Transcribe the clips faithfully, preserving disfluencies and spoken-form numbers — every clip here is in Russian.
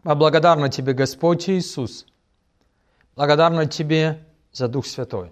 Мы благодарны Тебе, Господь Иисус. Благодарны Тебе за Дух Святой.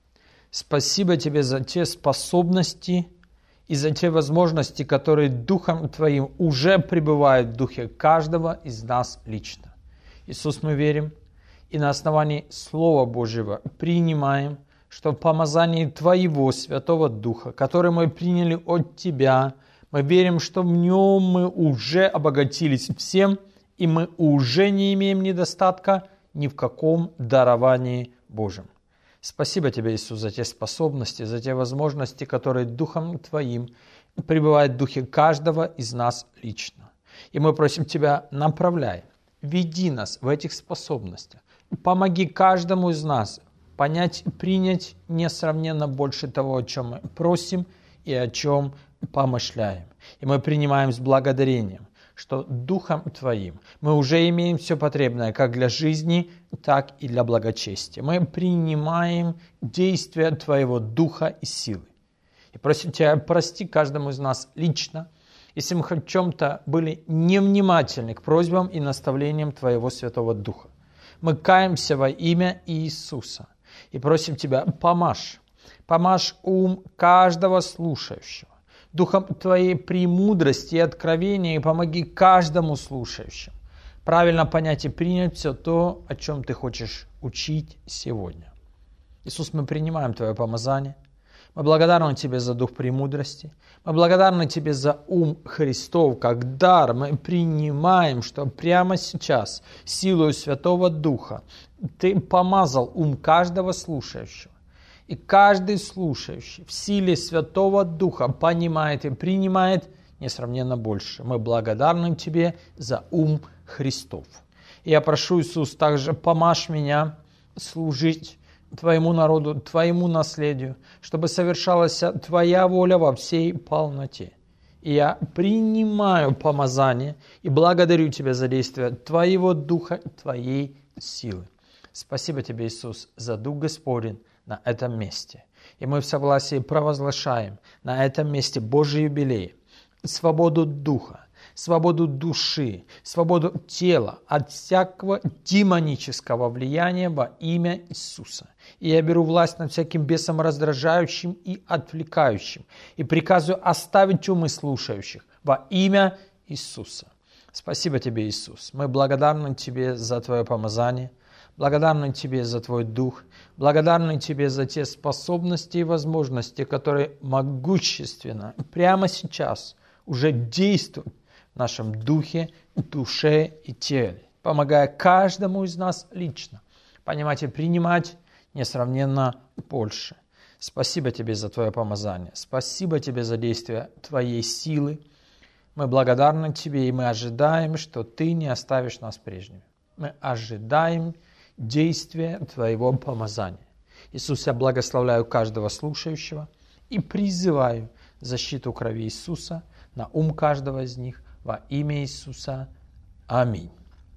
Спасибо Тебе за те способности и за те возможности, которые Духом Твоим уже пребывают в духе каждого из нас лично. Иисус, мы верим и на основании Слова Божьего принимаем, что в помазании Твоего Святого Духа, который мы приняли от Тебя, мы верим, что в Нем мы уже обогатились всем, и мы уже не имеем недостатка ни в каком даровании Божьем. Спасибо Тебе, Иисус, за те способности, за те возможности, которые Духом Твоим пребывают в духе каждого из нас лично. И мы просим Тебя, направляй, веди нас в этих способностях. Помоги каждому из нас понять и принять несравненно больше того, о чем мы просим и о чем помышляем. И мы принимаем с благодарением, что Духом Твоим мы уже имеем все потребное как для жизни, так и для благочестия. Мы принимаем действия Твоего Духа и силы. И просим Тебя, прости каждому из нас лично, если мы хоть в чем-то были невнимательны к просьбам и наставлениям Твоего Святого Духа. Мы каемся во имя Иисуса и просим Тебя, помажь, помажь ум каждого слушающего. Духом Твоей премудрости и откровения, и помоги каждому слушающему правильно понять и принять все то, о чем Ты хочешь учить сегодня. Иисус, мы принимаем Твое помазание. Мы благодарны Тебе за дух премудрости. Мы благодарны Тебе за ум Христов, как дар. Мы принимаем, что прямо сейчас силою Святого Духа Ты помазал ум каждого слушающего. И каждый слушающий в силе Святого Духа понимает и принимает несравненно больше. Мы благодарны Тебе за ум Христов. И я прошу, Иисус, также помажь меня служить Твоему народу, Твоему наследию, чтобы совершалась Твоя воля во всей полноте. И я принимаю помазание и благодарю Тебя за действие Твоего Духа, Твоей силы. Спасибо Тебе, Иисус, за Дух Господень на этом месте. И мы в согласии провозглашаем на этом месте Божий юбилей, свободу духа, свободу души, свободу тела от всякого демонического влияния во имя Иисуса. И я беру власть над всяким бесом раздражающим и отвлекающим, и приказываю оставить умы слушающих во имя Иисуса. Спасибо Тебе, Иисус. Мы благодарны Тебе за Твое помазание, благодарны Тебе за Твой Дух, благодарны Тебе за те способности и возможности, которые могущественно прямо сейчас уже действуют в нашем духе, душе и теле, помогая каждому из нас лично понимать и принимать несравненно больше. Спасибо Тебе за Твое помазание, спасибо Тебе за действие Твоей силы. Мы благодарны Тебе, и мы ожидаем, что Ты не оставишь нас прежними. Мы ожидаем действия Твоего помазания. Иисус, я благословляю каждого слушающего и призываю защиту крови Иисуса на ум каждого из них во имя Иисуса. Аминь.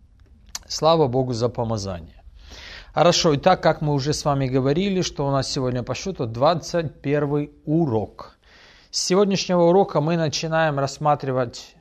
Слава Богу за помазание. Хорошо, и так как мы уже с вами говорили, что у нас сегодня по счету двадцать первый урок. С сегодняшнего урока мы начинаем рассматривать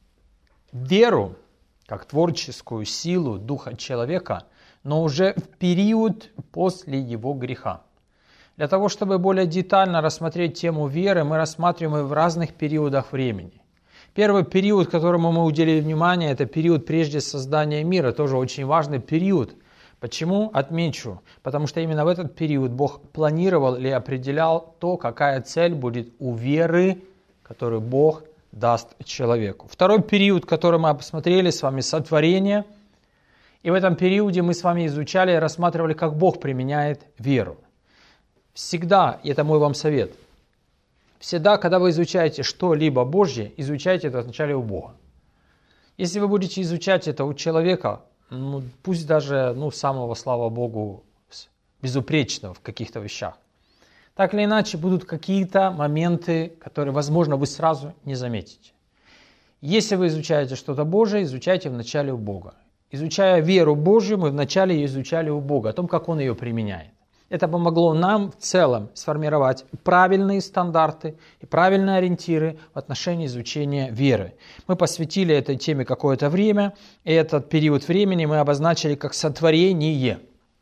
веру как творческую силу духа человека, но уже в период после его греха. Для того, чтобы более детально рассмотреть тему веры, мы рассматриваем ее в разных периодах времени. Первый период, которому мы уделили внимание, это период прежде создания мира, тоже очень важный период. Почему? Отмечу. Потому что именно в этот период Бог планировал или определял то, какая цель будет у веры, которую Бог даст человеку. Второй период, который мы посмотрели с вами, сотворение. И в этом периоде мы с вами изучали и рассматривали, как Бог применяет веру. Всегда, и это мой вам совет, всегда, когда вы изучаете что-либо Божье, изучайте это вначале у Бога. Если вы будете изучать это у человека, ну, пусть даже ну, самого, слава Богу, безупречного в каких-то вещах, так или иначе будут какие-то моменты, которые, возможно, вы сразу не заметите. Если вы изучаете что-то Божие, изучайте вначале у Бога. Изучая веру Божию, мы вначале ее изучали у Бога, о том, как Он ее применяет. Это помогло нам в целом сформировать правильные стандарты и правильные ориентиры в отношении изучения веры. Мы посвятили этой теме какое-то время, и этот период времени мы обозначили как сотворение.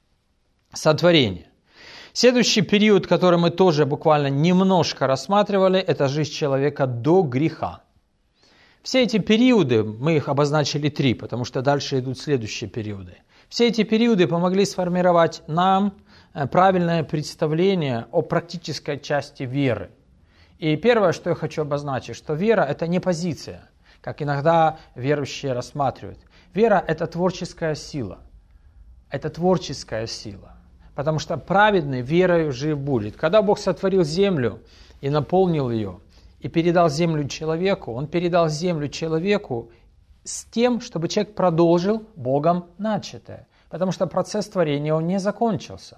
Сотворение. Следующий период, который мы тоже буквально немножко рассматривали, это жизнь человека до греха. Все эти периоды, мы их обозначили три, потому что дальше идут следующие периоды. Все эти периоды помогли сформировать нам правильное представление о практической части веры. И первое, что я хочу обозначить, что вера – это не позиция, как иногда верующие рассматривают. Вера – это творческая сила. Это творческая сила. Потому что праведный верою жив будет. Когда Бог сотворил землю и наполнил ее, и передал землю человеку, Он передал землю человеку с тем, чтобы человек продолжил Богом начатое. Потому что процесс творения, он не закончился.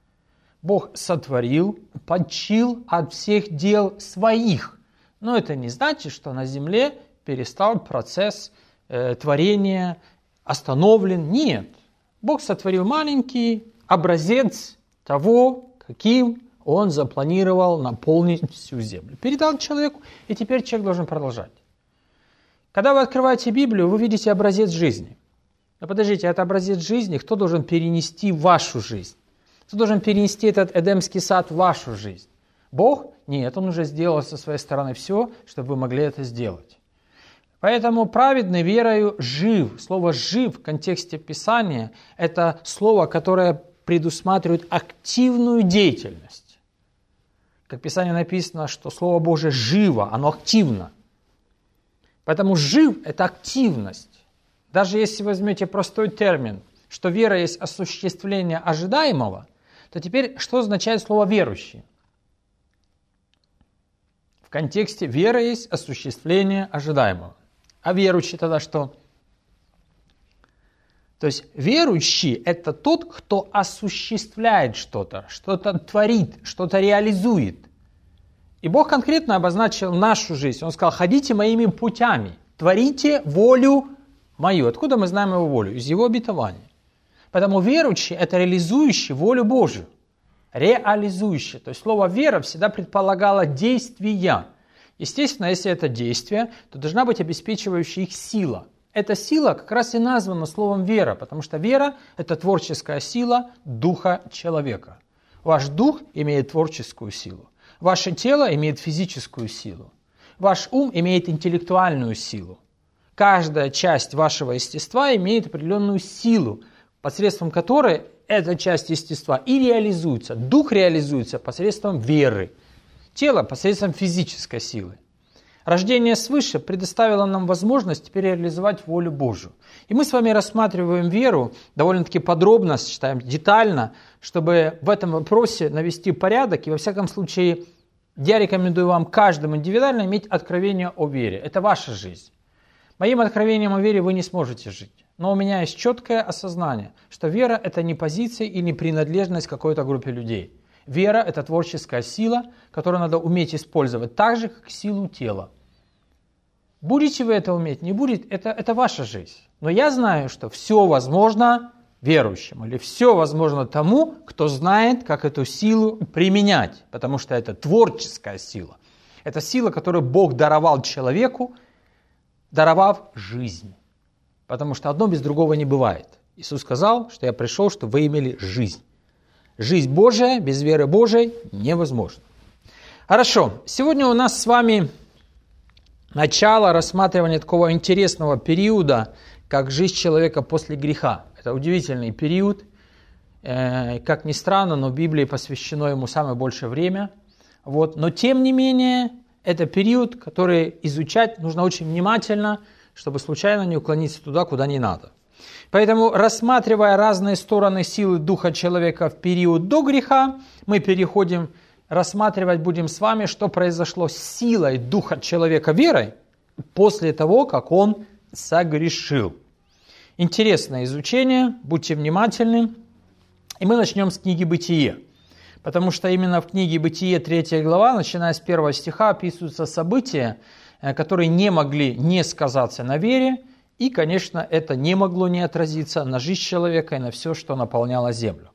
Бог сотворил, почил от всех дел своих. Но это не значит, что на земле перестал процесс э, творения, остановлен. Нет. Бог сотворил маленький образец того, каким Он запланировал наполнить всю землю. Передал человеку, и теперь человек должен продолжать. Когда вы открываете Библию, вы видите образец жизни. Но подождите, это образец жизни, кто должен перенести в вашу жизнь? Кто должен перенести этот Эдемский сад в вашу жизнь? Бог? Нет, Он уже сделал со своей стороны все, чтобы вы могли это сделать. Поэтому праведный верою жив. Слово «жив» в контексте Писания – это слово, которое предусматривает активную деятельность. Как в Писании написано, что Слово Божие живо, оно активно. Поэтому «жив» – это активность. Даже если возьмете простой термин, что вера есть осуществление ожидаемого, то теперь что означает слово «верующий»? В контексте вера есть осуществление ожидаемого. А верующий тогда что? То есть верующий – это тот, кто осуществляет что-то, что-то творит, что-то реализует. И Бог конкретно обозначил нашу жизнь. Он сказал: ходите моими путями, творите волю мою. Откуда мы знаем его волю? Из его обетования. Поэтому верующий – это реализующий волю Божию. Реализующий. То есть слово «вера» всегда предполагало действия. Естественно, если это действие, то должна быть обеспечивающая их сила. Эта сила как раз и названа словом «вера», потому что вера – это творческая сила духа человека. Ваш дух имеет творческую силу. Ваше тело имеет физическую силу. Ваш ум имеет интеллектуальную силу. Каждая часть вашего естества имеет определенную силу, посредством которой эта часть естества и реализуется. Дух реализуется посредством веры. Тело посредством физической силы. Рождение свыше предоставило нам возможность теперь реализовать волю Божию. И мы с вами рассматриваем веру довольно-таки подробно, считаем детально, чтобы в этом вопросе навести порядок. И во всяком случае, я рекомендую вам каждому индивидуально иметь откровение о вере. Это ваша жизнь. Моим откровением о вере вы не сможете жить. Но у меня есть четкое осознание, что вера – это не позиция или принадлежность какой-то группе людей. Вера – это творческая сила, которую надо уметь использовать так же, как силу тела. Будете вы это уметь, не будет, это, это ваша жизнь. Но я знаю, что все возможно верующему, или все возможно тому, кто знает, как эту силу применять, потому что это творческая сила. Это сила, которую Бог даровал человеку, даровав жизнь. Потому что одно без другого не бывает. Иисус сказал, что я пришел, чтобы вы имели жизнь. Жизнь Божия без веры Божией невозможна. Хорошо, сегодня у нас с вами начало рассматривания такого интересного периода, как жизнь человека после греха. Это удивительный период. Как ни странно, но в Библии посвящено ему самое большее время. Вот. Но тем не менее, это период, который изучать нужно очень внимательно, чтобы случайно не уклониться туда, куда не надо. Поэтому, рассматривая разные стороны силы духа человека в период до греха, мы переходим, рассматривать будем с вами, что произошло с силой духа человека верой после того, как он согрешил. Интересное изучение, будьте внимательны. И мы начнем с книги «Бытие». Потому что именно в книге «Бытие» третья глава, начиная с первого стиха, описываются события, которые не могли не сказаться на вере, и, конечно, это не могло не отразиться на жизнь человека и на все, что наполняло землю.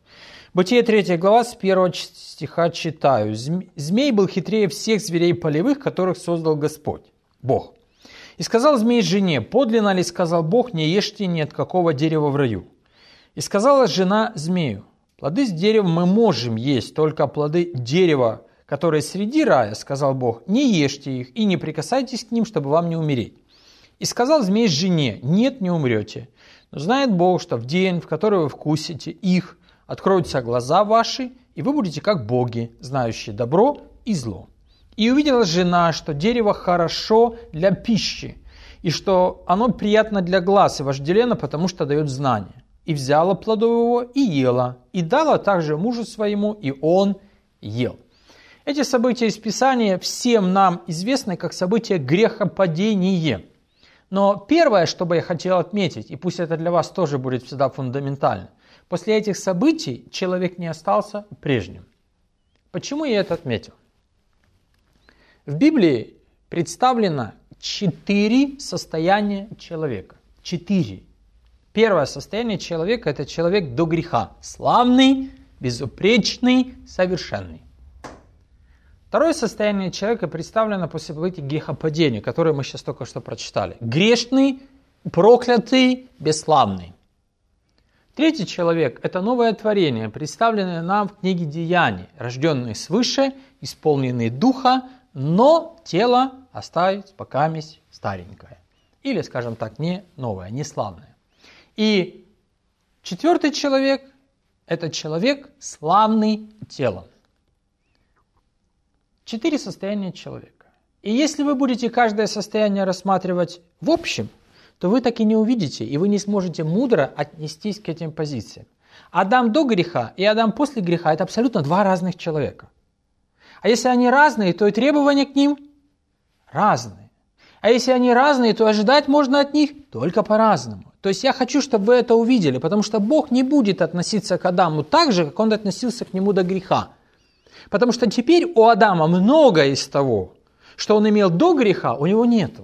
Бытие третья глава с первого стиха читаю. «Змей был хитрее всех зверей полевых, которых создал Господь, Бог. И сказал змей жене, подлинно ли, сказал Бог, не ешьте ни от какого дерева в раю. И сказала жена змею, плоды с дерева мы можем есть, только плоды дерева, которые среди рая, сказал Бог, не ешьте их и не прикасайтесь к ним, чтобы вам не умереть. И сказал змей жене, нет, не умрете. Но знает Бог, что в день, в который вы вкусите их, откроются глаза ваши, и вы будете как боги, знающие добро и зло. И увидела жена, что дерево хорошо для пищи, и что оно приятно для глаз и вожделенно, потому что дает знание. И взяла плодов его и ела, и дала также мужу своему, и он ел». Эти события из Писания всем нам известны как события грехопадения. Но первое, что бы я хотел отметить, и пусть это для вас тоже будет всегда фундаментально, после этих событий человек не остался прежним. Почему я это отметил? В Библии представлено четыре состояния человека. Четыре. Первое состояние человека – это человек до греха. Славный, безупречный, совершенный. Второе состояние человека представлено после событий грехопадения, которое мы сейчас только что прочитали. Грешный, проклятый, бесславный. Третий человек – это новое творение, представленное нам в книге Деяний, рожденный свыше, исполненный духа, но тело оставить покаместь старенькое. Или, скажем так, не новое, не славное. И четвертый человек – это человек, славный телом. Четыре состояния человека. И если вы будете каждое состояние рассматривать в общем, то вы так и не увидите, и вы не сможете мудро отнестись к этим позициям. Адам до греха и Адам после греха – это абсолютно два разных человека. А если они разные, то и требования к ним разные. А если они разные, то ожидать можно от них только по-разному. То есть я хочу, чтобы вы это увидели, потому что Бог не будет относиться к Адаму так же, как Он относился к нему до греха. Потому что теперь у Адама много из того, что он имел до греха, у него нету.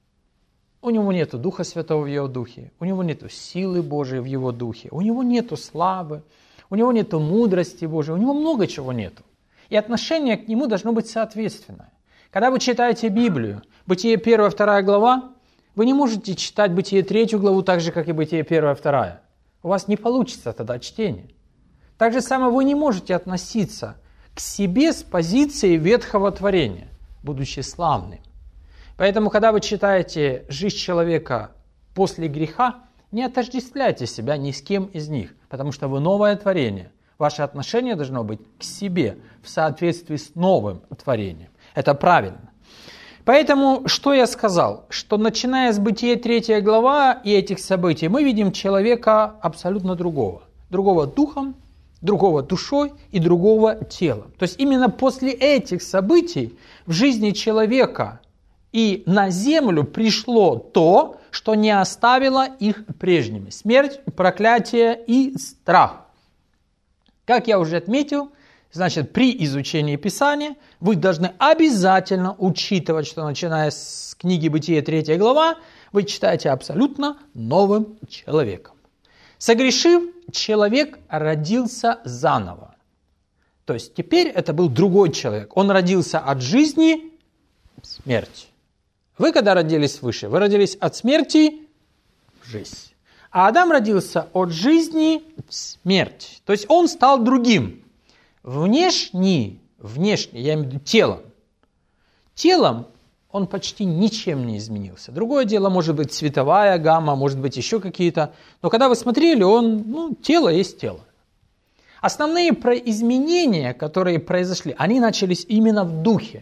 У него нету Духа Святого в его духе, у него нету силы Божией в его духе, у него нету славы, у него нету мудрости Божией, у него много чего нету. И отношение к нему должно быть соответственное. Когда вы читаете Библию, Бытие первая, вторая глава, вы не можете читать Бытие третью главу так же, как и Бытие первая, вторая. У вас не получится тогда чтение. Так же самое вы не можете относиться к себе с позиции ветхого творения, будучи славным. Поэтому, когда вы читаете жизнь человека после греха, не отождествляйте себя ни с кем из них, потому что вы новое творение. Ваше отношение должно быть к себе в соответствии с новым творением. Это правильно. Поэтому, что я сказал? Что начиная с Бытия третья глава и этих событий, мы видим человека абсолютно другого. Другого духом, другого душой и другого телом. То есть именно после этих событий в жизни человека и на землю пришло то, что не оставило их прежними. Смерть, проклятие и страх. Как я уже отметил, значит, при изучении Писания вы должны обязательно учитывать, что начиная с книги Бытия третья глава, вы читаете абсолютно новым человеком. Согрешив, человек родился заново. То есть теперь это был другой человек. Он родился от жизни в смерть. Вы когда родились свыше, вы родились от смерти в жизнь. А Адам родился от жизни в смерть. То есть он стал другим. Внешне, внешне, я имею в виду телом. Телом он почти ничем не изменился. Другое дело, может быть, цветовая гамма, может быть, еще какие-то. Но когда вы смотрели, он, ну, тело есть тело. Основные изменения, которые произошли, они начались именно в духе.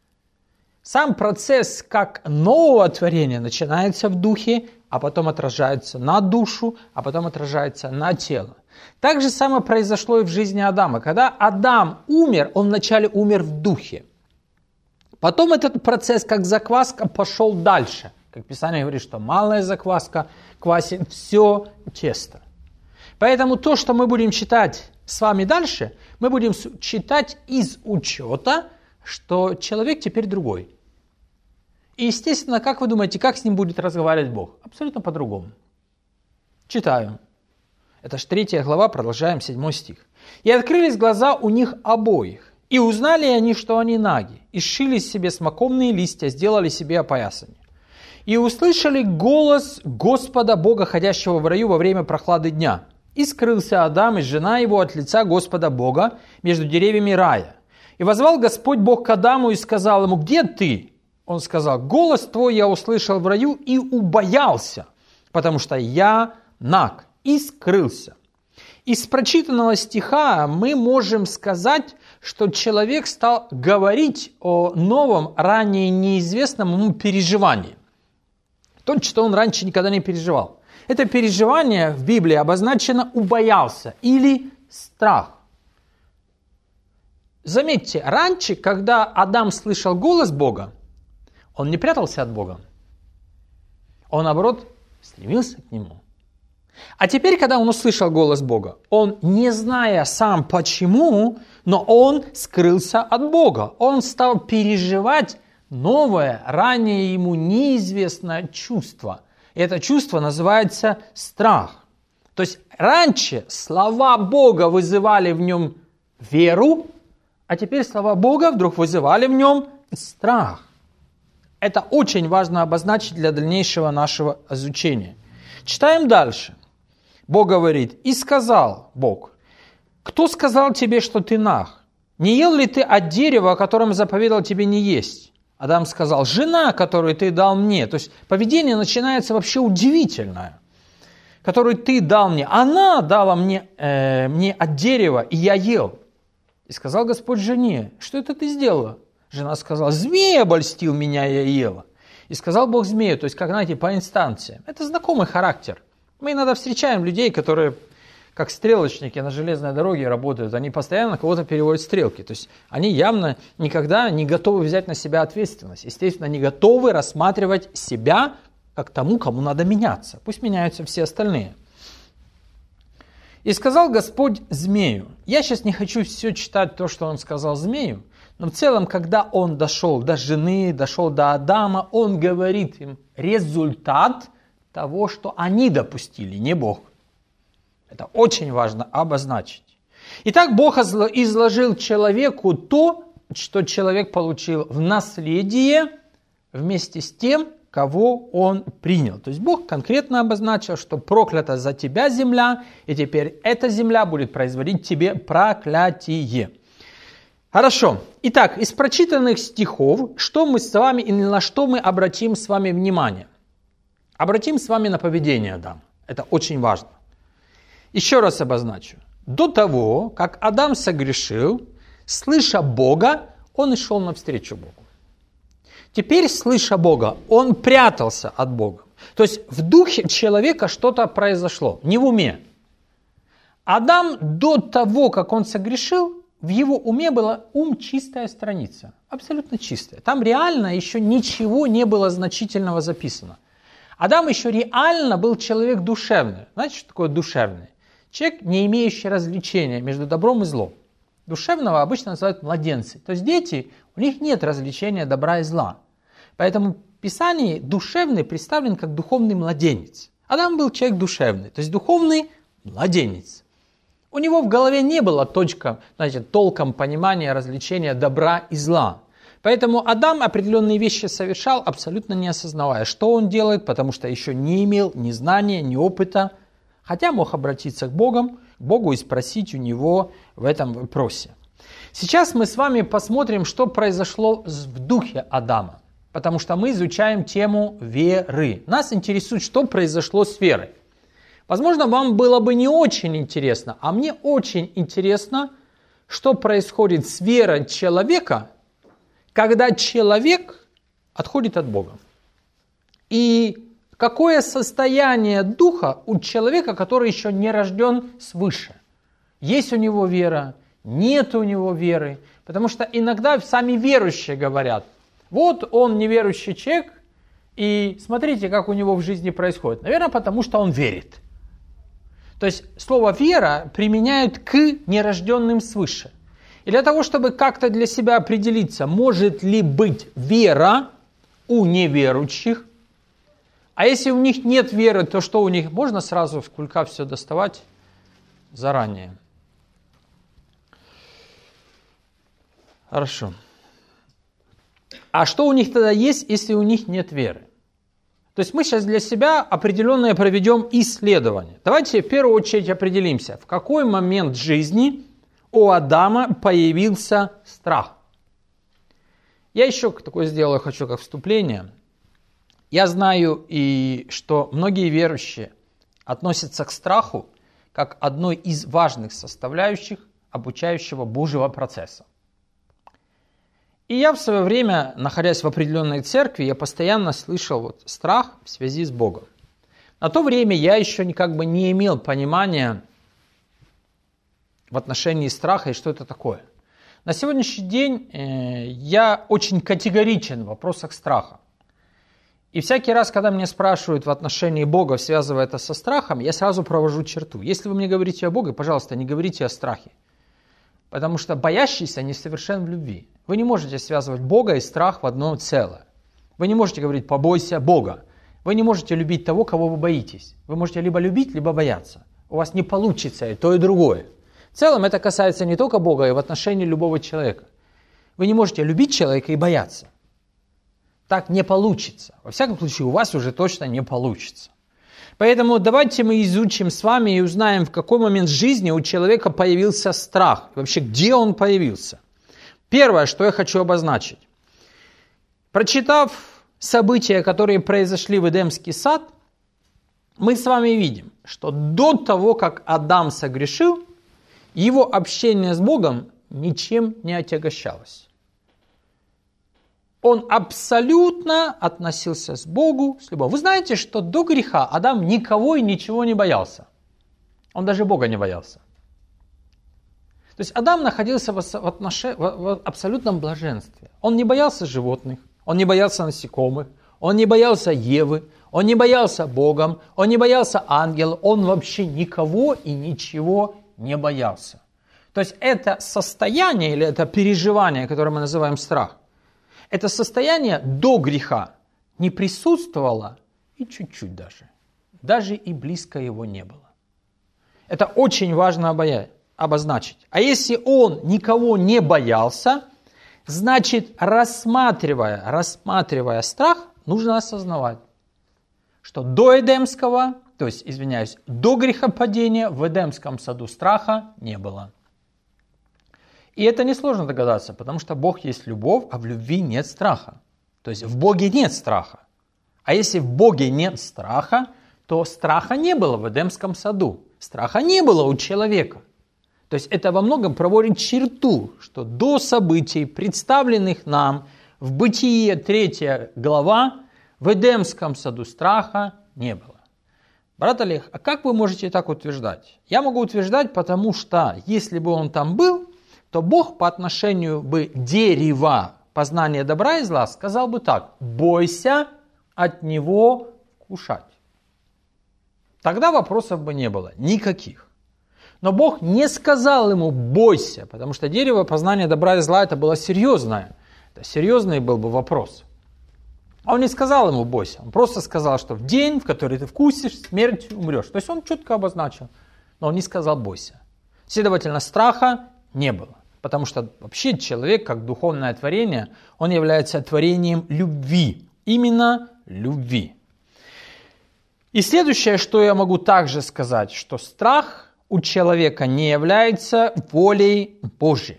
Сам процесс как нового творения начинается в духе, а потом отражается на душу, а потом отражается на тело. Так же самое произошло и в жизни Адама. Когда Адам умер, он вначале умер в духе. Потом этот процесс, как закваска, пошел дальше. Как Писание говорит, что малая закваска квасит все тесто. Поэтому то, что мы будем читать с вами дальше, мы будем читать из учета, что человек теперь другой. И, естественно, как вы думаете, как с ним будет разговаривать Бог? Абсолютно по-другому. Читаю. Это ж третья глава, продолжаем седьмой стих. «И открылись глаза у них обоих, и узнали они, что они наги, и сшили себе смоковные листья, сделали себе опоясание. И услышали голос Господа Бога, ходящего в раю во время прохлады дня. И скрылся Адам и жена его от лица Господа Бога между деревьями рая. И возвал Господь Бог к Адаму и сказал ему: где ты? Он сказал: голос твой я услышал в раю и убоялся, потому что я наг, и скрылся». Из прочитанного стиха мы можем сказать, что человек стал говорить о новом, ранее неизвестном ему переживании. То, что он раньше никогда не переживал. Это переживание в Библии обозначено «убоялся» или «страх». Заметьте, раньше, когда Адам слышал голос Бога, он не прятался от Бога. Он, наоборот, стремился к Нему. А теперь, когда он услышал голос Бога, он, не зная сам почему, но он скрылся от Бога. Он стал переживать новое, ранее ему неизвестное чувство. И это чувство называется страх. То есть раньше слова Бога вызывали в нем веру, а теперь слова Бога вдруг вызывали в нем страх. Это очень важно обозначить для дальнейшего нашего изучения. Читаем дальше. Бог говорит: «И сказал Бог: кто сказал тебе, что ты наг? Не ел ли ты от дерева, о котором заповедал тебе не есть?» Адам сказал: жена, которую ты дал мне. То есть поведение начинается вообще удивительное. Которую ты дал мне. Она дала мне, э, мне от дерева, и я ел. И сказал Господь жене: что это ты сделала? Жена сказала: змей обольстил меня, я ела. И сказал Бог змею, то есть, как, знаете, по инстанциям. Это знакомый характер. Мы иногда встречаем людей, которые, как стрелочники на железной дороге работают, они постоянно кого-то переводят стрелки. То есть они явно никогда не готовы взять на себя ответственность. Естественно, не готовы рассматривать себя как тому, кому надо меняться. Пусть меняются все остальные. «И сказал Господь змею». Я сейчас не хочу все читать то, что он сказал змею, но в целом, когда он дошел до жены, дошел до Адама, он говорит им результат того, что они допустили, не Бог. Это очень важно обозначить. Итак, Бог изложил человеку то, что человек получил в наследие вместе с тем, кого он принял. То есть Бог конкретно обозначил, что проклята за тебя земля, и теперь эта земля будет производить тебе проклятие. Хорошо. Итак, из прочитанных стихов, что мы с вами и на что мы обратим с вами внимание? Обратим с вами на поведение Адама. Это очень важно. Еще раз обозначу. До того, как Адам согрешил, слыша Бога, он и шел навстречу Богу. Теперь, слыша Бога, он прятался от Бога. То есть в духе человека что-то произошло, не в уме. Адам до того, как он согрешил, в его уме была ум чистая страница, абсолютно чистая. Там реально еще ничего не было значительного записано. Адам еще реально был человек душевный. Знаете, что такое душевный? Человек, не имеющий различения между добром и злом. Душевного обычно называют младенцы. То есть дети, у них нет различения добра и зла. Поэтому в Писании душевный представлен как духовный младенец. Адам был человек душевный, то есть духовный младенец. У него в голове не было точка, знаете, толком понимания различения добра и зла. Поэтому Адам определенные вещи совершал, абсолютно не осознавая, что он делает, потому что еще не имел ни знания, ни опыта, хотя мог обратиться к Богу, к Богу и спросить у него в этом вопросе. Сейчас мы с вами посмотрим, что произошло в духе Адама, потому что мы изучаем тему веры. Нас интересует, что произошло с верой. Возможно, вам было бы не очень интересно, а мне очень интересно, что происходит с верой человека, когда человек отходит от Бога. И какое состояние духа у человека, который еще не рожден свыше. Есть у него вера, нет у него веры. Потому что иногда сами верующие говорят: вот он неверующий человек, и смотрите, как у него в жизни происходит. Наверное, потому что он верит. То есть слово «вера» применяют к нерожденным свыше. И для того, чтобы как-то для себя определиться, может ли быть вера у неверующих, а если у них нет веры, то что у них? Можно сразу в кулька все доставать заранее. Хорошо. А что у них тогда есть, если у них нет веры? То есть мы сейчас для себя определенное проведем исследование. Давайте в первую очередь определимся, в какой момент жизни у Адама появился страх. Я еще такое сделаю, хочу как вступление. Я знаю, и что многие верующие относятся к страху как одной из важных составляющих обучающего Божьего процесса. И я в свое время, находясь в определенной церкви, я постоянно слышал вот страх в связи с Богом. На то время я еще как бы не имел понимания в отношении страха и что это такое. На сегодняшний день э, я очень категоричен в вопросах страха. И всякий раз, когда меня спрашивают в отношении Бога, связывая это со страхом, я сразу провожу черту. Если вы мне говорите о Боге, пожалуйста, не говорите о страхе. Потому что боящийся несовершен в любви. Вы не можете связывать Бога и страх в одно целое. Вы не можете говорить «побойся Бога». Вы не можете любить того, кого вы боитесь. Вы можете либо любить, либо бояться. У вас не получится и то, и другое. В целом это касается не только Бога, и в отношении любого человека. Вы не можете любить человека и бояться. Так не получится. Во всяком случае, у вас уже точно не получится. Поэтому давайте мы изучим с вами и узнаем, в какой момент жизни у человека появился страх. И вообще, где он появился. Первое, что я хочу обозначить. Прочитав события, которые произошли в Эдемский сад, мы с вами видим, что до того, как Адам согрешил, его общение с Богом ничем не отягощалось. Он абсолютно относился к Богу с любовью. Вы знаете, что до греха Адам никого и ничего не боялся. Он даже Бога не боялся. То есть Адам находился в, отнош... в абсолютном блаженстве. Он не боялся животных, он не боялся насекомых, он не боялся Евы, он не боялся Бога, он не боялся ангелов, он вообще никого и ничего не боялся. То есть это состояние или это переживание, которое мы называем страх, это состояние до греха не присутствовало и чуть-чуть даже. Даже и близко его не было. Это очень важно обозначить. А если он никого не боялся, значит, рассматривая, рассматривая страх, нужно осознавать, что до Эдемского, то есть, извиняюсь, до грехопадения в Эдемском саду страха не было. И это несложно догадаться, потому что Бог есть любовь, а в любви нет страха. То есть в Боге нет страха. А если в Боге нет страха, то страха не было в Эдемском саду. Страха не было у человека. То есть это во многом проводит черту, что до событий, представленных нам в Бытие третья глава, в Эдемском саду страха не было. Брат Олег, а как вы можете так утверждать? Я могу утверждать, потому что если бы он там был, то Бог по отношению бы дерева познания добра и зла сказал бы так: бойся от него вкушать. Тогда вопросов бы не было никаких. Но Бог не сказал ему бойся, потому что дерево познания добра и зла это было серьезное. Это серьезный был бы вопрос. А он не сказал ему бойся, он просто сказал, что в день, в который ты вкусишь, смертью умрешь. То есть он четко обозначил, но он не сказал бойся. Следовательно, страха не было. Потому что вообще человек, как духовное творение, он является творением любви. Именно любви. И следующее, что я могу также сказать, что страх у человека не является волей Божьей.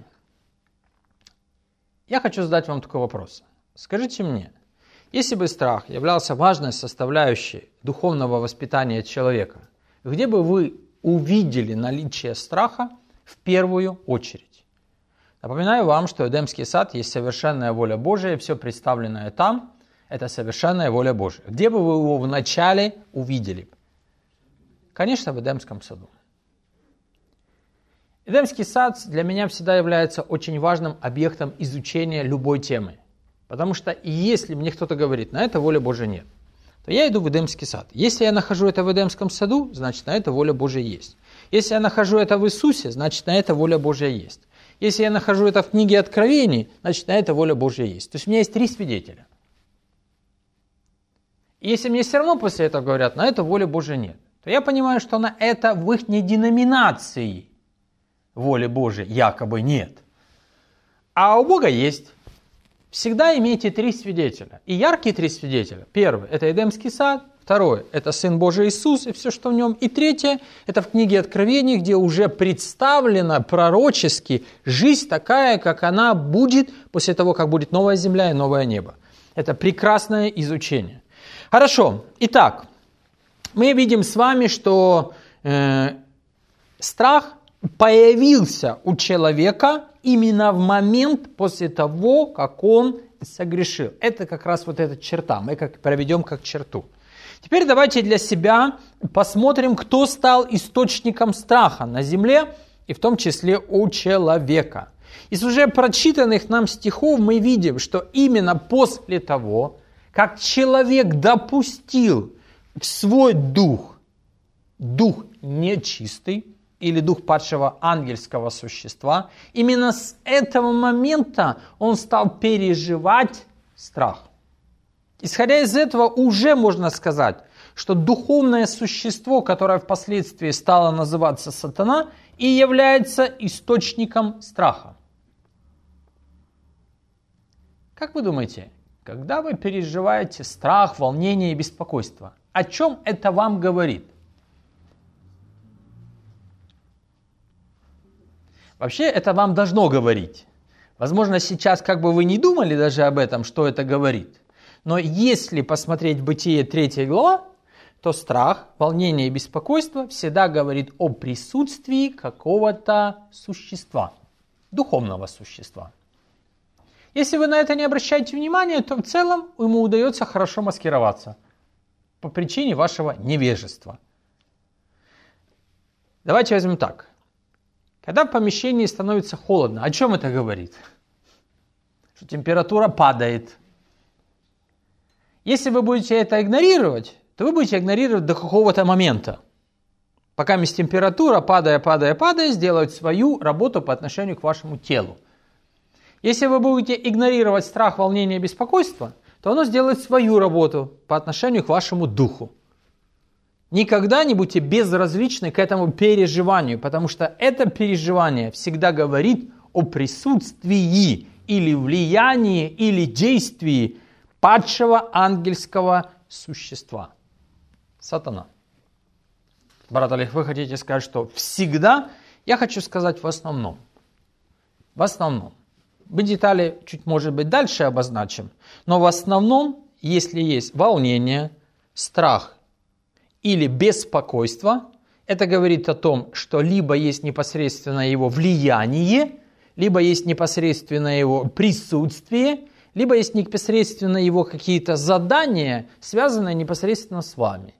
Я хочу задать вам такой вопрос. Скажите мне, если бы страх являлся важной составляющей духовного воспитания человека, где бы вы увидели наличие страха в первую очередь? Напоминаю вам, что Эдемский сад есть совершенная воля Божия, и все представленное там – это совершенная воля Божия. Где бы вы его вначале увидели? Конечно, в Эдемском саду. Эдемский сад для меня всегда является очень важным объектом изучения любой темы. Потому что если мне кто-то говорит, на это воля Божия нет, то я иду в Эдемский сад. Если я нахожу это в Эдемском саду, значит, на это воля Божия есть. Если я нахожу это в Иисусе, значит, на это воля Божия есть. Если я нахожу это в книге Откровений, значит, на это воля Божья есть. То есть у меня есть три свидетеля. И если мне все равно после этого говорят, на это воля Божья нет, то я понимаю, что на это в их деноминации воли Божией якобы нет. А у Бога есть. Всегда имейте три свидетеля. И яркие три свидетеля. Первый – это Эдемский сад. Второе – это Сын Божий Иисус и все, что в нем. И третье – это в книге Откровений, где уже представлена пророчески жизнь такая, как она будет после того, как будет новая земля и новое небо. Это прекрасное изучение. Хорошо. Итак, мы видим с вами, что э, страх появился у человека именно в момент после того, как он согрешил. Это как раз вот эта черта. Мы как проведем как черту. Теперь давайте для себя посмотрим, кто стал источником страха на земле, и в том числе у человека. Из уже прочитанных нам стихов мы видим, что именно после того, как человек допустил свой дух, дух нечистый, или дух падшего ангельского существа, именно с этого момента он стал переживать страх. Исходя из этого, уже можно сказать, что духовное существо, которое впоследствии стало называться сатана, и является источником страха. Как вы думаете, когда вы переживаете страх, волнение и беспокойство, о чем это вам говорит? Вообще, это вам должно говорить. Возможно, сейчас как бы вы не думали даже об этом, что это говорит. Но если посмотреть Бытие третья глава, то страх, волнение и беспокойство всегда говорит о присутствии какого-то существа, духовного существа. Если вы на это не обращаете внимания, то в целом ему удается хорошо маскироваться по причине вашего невежества. Давайте возьмем так. Когда в помещении становится холодно, о чем это говорит? Что температура падает. Если вы будете это игнорировать, то вы будете игнорировать до какого-то момента. Пока температура, падая, падая, падая, сделает свою работу по отношению к вашему телу. Если вы будете игнорировать страх, волнение и беспокойство, то оно сделает свою работу по отношению к вашему духу. Никогда не будьте безразличны к этому переживанию, потому что это переживание всегда говорит о присутствии или влиянии или действии падшего ангельского существа. Сатана. Брат Олег, вы хотите сказать, что всегда? Я хочу сказать в основном. В основном. Мы детали чуть, может быть, дальше обозначим, но в основном, если есть волнение, страх, или беспокойство, это говорит о том, что либо есть непосредственно его влияние, либо есть непосредственно его присутствие, либо есть непосредственно его какие-то задания, связанные непосредственно с вами,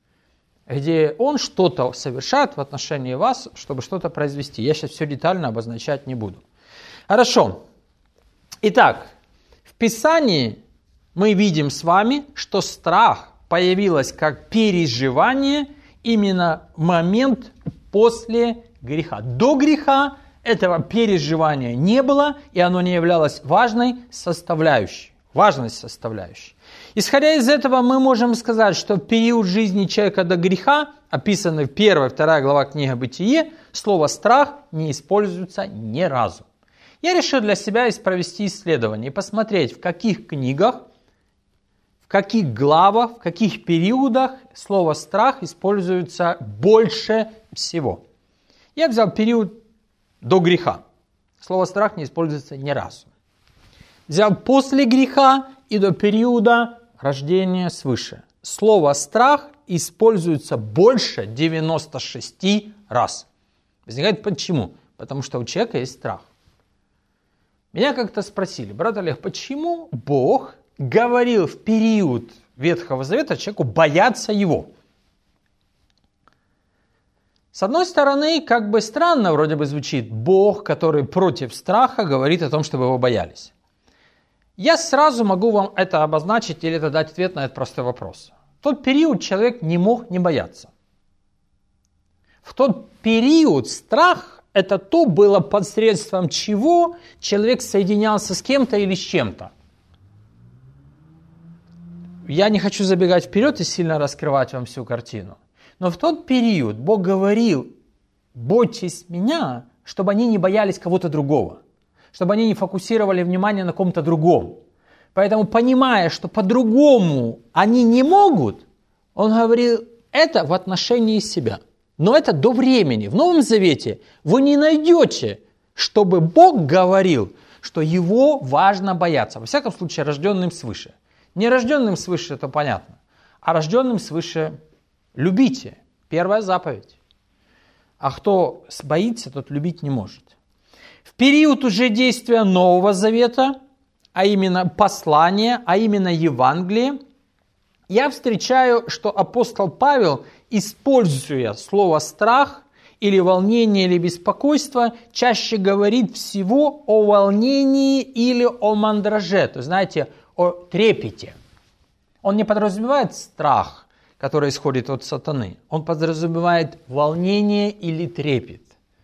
где он что-то совершает в отношении вас, чтобы что-то произвести. Я сейчас все детально обозначать не буду. Хорошо. Итак, в Писании мы видим с вами, что страх появилось как переживание именно в момент после греха. До греха этого переживания не было, и оно не являлось важной составляющей. Важной составляющей. Исходя из этого, мы можем сказать, что в период жизни человека до греха, описанный в первой, второй глава книги Бытие, слово «страх» не используется ни разу. Я решил для себя провести исследование и посмотреть, в каких книгах, в каких главах, в каких периодах слово «страх» используется больше всего. Я взял период до греха. Слово «страх» не используется ни разу. Взял после греха и до периода рождения свыше. Слово «страх» используется больше девяноста шести раз. Возникает почему? Потому что у человека есть страх. Меня как-то спросили: брат Олег, почему Бог говорил в период Ветхого Завета человеку бояться его? С одной стороны, как бы странно вроде бы звучит, Бог, который против страха, говорит о том, чтобы его боялись. Я сразу могу вам это обозначить или это дать ответ на этот простой вопрос. В тот период человек не мог не бояться. В тот период страх – это то было, посредством чего человек соединялся с кем-то или с чем-то. Я не хочу забегать вперед и сильно раскрывать вам всю картину. Но в тот период Бог говорил: бойтесь меня, чтобы они не боялись кого-то другого, чтобы они не фокусировали внимание на ком-то другом. Поэтому, понимая, что по-другому они не могут, он говорил это в отношении себя. Но это до времени. В Новом Завете вы не найдете, чтобы Бог говорил, что его важно бояться. Во всяком случае, рожденным свыше. Не рожденным свыше, это понятно. А рожденным свыше любите. Первая заповедь. А кто боится, тот любить не может. В период уже действия Нового Завета, а именно послания, а именно Евангелие, я встречаю, что апостол Павел, используя слово «страх» или «волнение» или «беспокойство», чаще говорит всего о волнении или о мандраже, то есть, знаете, о трепете. Он не подразумевает страх, который исходит от сатаны. Он подразумевает волнение или трепет.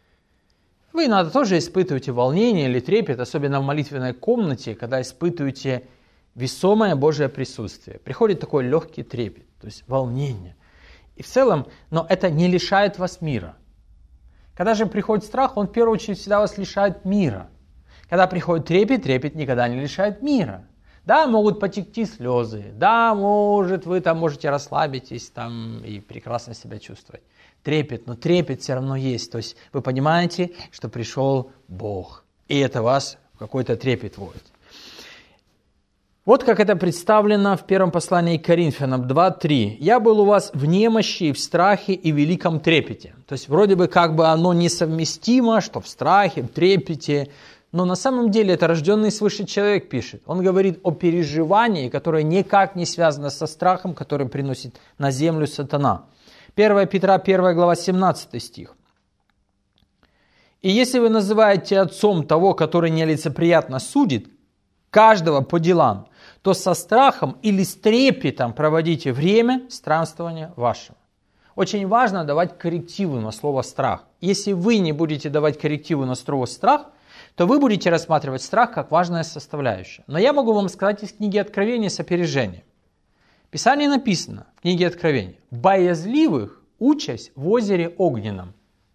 Вы иногда тоже испытываете волнение или трепет, особенно в молитвенной комнате, когда испытываете весомое Божье присутствие. Приходит такой легкий трепет, то есть волнение. И в целом, но это не лишает вас мира. Когда же приходит страх, он в первую очередь всегда вас лишает мира. Когда приходит трепет, трепет никогда не лишает мира. Да, могут потекти слезы, да, может, вы там можете расслабитесь там и прекрасно себя чувствовать. Трепет, но трепет все равно есть. То есть вы понимаете, что пришел Бог, и это вас в какой-то трепет вводит. Вот как это представлено в первом послании к Коринфянам два три. «Я был у вас в немощи, и в страхе, и в великом трепете». То есть вроде бы как бы оно несовместимо, что в страхе, в трепете, но на самом деле это рожденный свыше человек пишет. Он говорит о переживании, которое никак не связано со страхом, который приносит на землю сатана. первое Петра, первая глава, семнадцатый стих. «И если вы называете отцом того, который нелицеприятно судит, каждого по делам, то со страхом или с трепетом проводите время странствования вашего». Очень важно давать коррективы на слово «страх». Если вы не будете давать коррективы на слово «страх», то вы будете рассматривать страх как важная составляющая. Но я могу вам сказать из книги Откровения с опережением. В Писании написано, в книге Откровения: «Боязливых участь в озере огненном».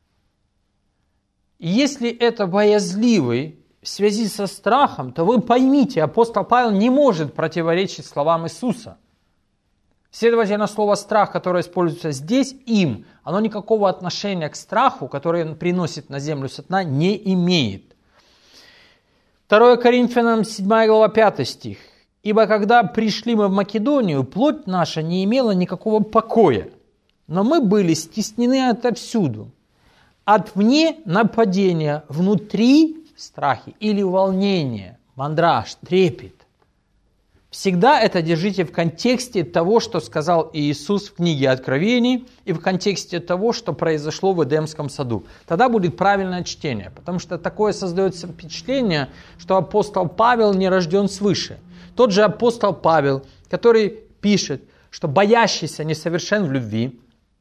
И если это боязливый в связи со страхом, то вы поймите, апостол Павел не может противоречить словам Иисуса. Следовательно, слово «страх», которое используется здесь им, оно никакого отношения к страху, который он приносит на землю сатана, не имеет. второе Коринфянам, седьмая глава, пятый стих. «Ибо когда пришли мы в Македонию, плоть наша не имела никакого покоя, но мы были стеснены отовсюду, от вне нападения, внутри страхи или волнение, мандраж, трепет». Всегда это держите в контексте того, что сказал Иисус в книге Откровений, и в контексте того, что произошло в Эдемском саду. Тогда будет правильное чтение, потому что такое создается впечатление, что апостол Павел не рожден свыше. Тот же апостол Павел, который пишет, что боящийся несовершен в любви,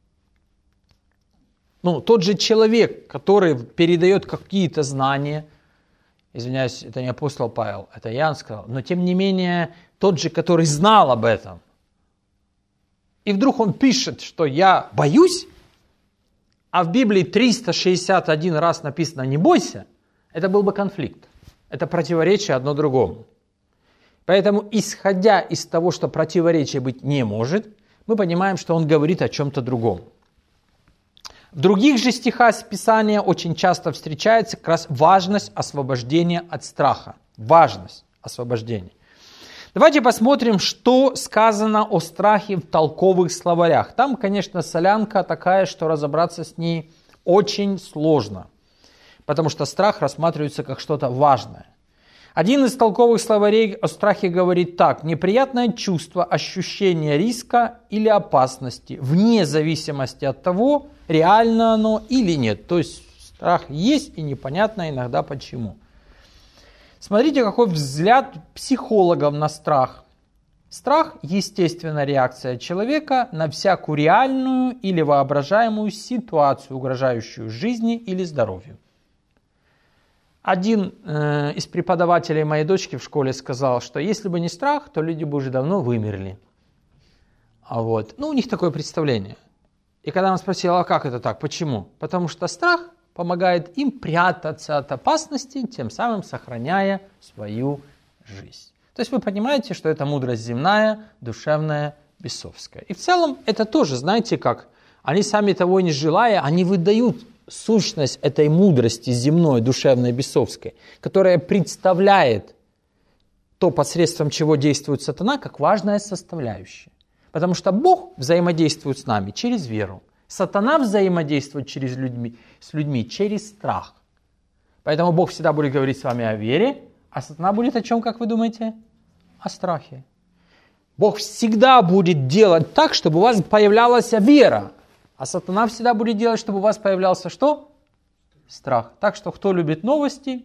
ну, тот же человек, который передает какие-то знания, извиняюсь, это не апостол Павел, это Иоанн сказал, но тем не менее тот же, который знал об этом. И вдруг он пишет, что я боюсь, а в Библии триста шестьдесят один раз написано «не бойся», это был бы конфликт. Это противоречие одно другому. Поэтому, исходя из того, что противоречия быть не может, мы понимаем, что он говорит о чем-то другом. В других же стихах Писания очень часто встречается как раз важность освобождения от страха. Важность освобождения. Давайте посмотрим, что сказано о страхе в толковых словарях. Там, конечно, солянка такая, что разобраться с ней очень сложно, потому что страх рассматривается как что-то важное. Один из толковых словарей о страхе говорит так: неприятное чувство, ощущение риска или опасности, вне зависимости от того, реально оно или нет. То есть страх есть и непонятно иногда почему. Смотрите, какой взгляд психологов на страх. Страх – естественная реакция человека на всякую реальную или воображаемую ситуацию, угрожающую жизни или здоровью. Один э, из преподавателей моей дочки в школе сказал, что если бы не страх, то люди бы уже давно вымерли. А вот, ну, у них такое представление. И когда он спросил, а как это так, почему? Потому что страх помогает им прятаться от опасности, тем самым сохраняя свою жизнь. То есть вы понимаете, что это мудрость земная, душевная, бесовская. И в целом это тоже, знаете как, они сами того не желая, они выдают сущность этой мудрости земной, душевной, бесовской, которая представляет то, посредством чего действует сатана, как важная составляющая. Потому что Бог взаимодействует с нами через веру. Сатана взаимодействует через людьми, с людьми через страх. Поэтому Бог всегда будет говорить с вами о вере, а сатана будет о чем, как вы думаете? О страхе. Бог всегда будет делать так, чтобы у вас появлялась вера, а сатана всегда будет делать, чтобы у вас появлялся что? Страх. Так что, кто любит новости,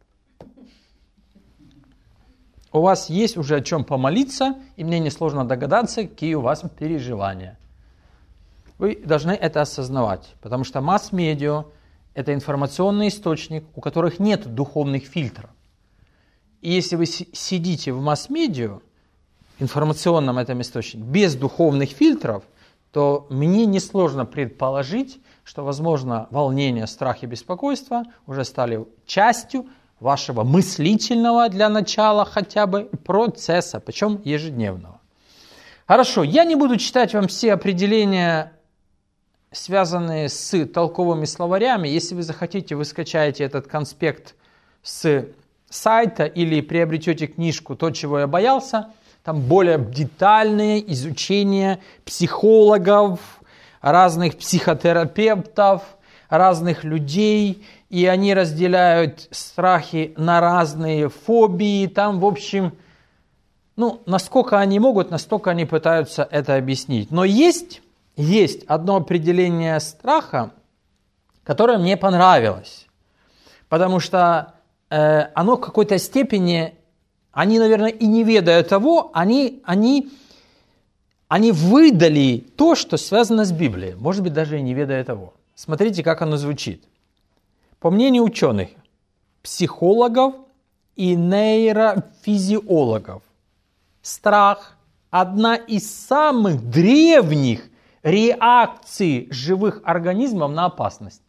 у вас есть уже о чем помолиться, и мне несложно догадаться, какие у вас переживания. Вы должны это осознавать, потому что масс-медиа – это информационный источник, у которых нет духовных фильтров. И если вы сидите в масс-медиа, информационном этом источнике, без духовных фильтров, то мне несложно предположить, что, возможно, волнение, страх и беспокойство уже стали частью вашего мыслительного для начала хотя бы процесса, причем ежедневного. Хорошо, я не буду читать вам все определения, связанные с толковыми словарями. Если вы захотите, вы скачаете этот конспект с сайта или приобретете книжку «То, чего я боялся». Там более детальное изучение психологов, разных психотерапевтов, разных людей. И они разделяют страхи на разные фобии. Там, в общем, ну, насколько они могут, настолько они пытаются это объяснить. Но есть, есть одно определение страха, которое мне понравилось. Потому что э, оно в какой-то степени, они, наверное, и не ведая того, они, они, они выдали то, что связано с Библией. Может быть, даже и не ведая того. Смотрите, как оно звучит. По мнению ученых, психологов и нейрофизиологов, страх – одна из самых древних реакций живых организмов на опасность.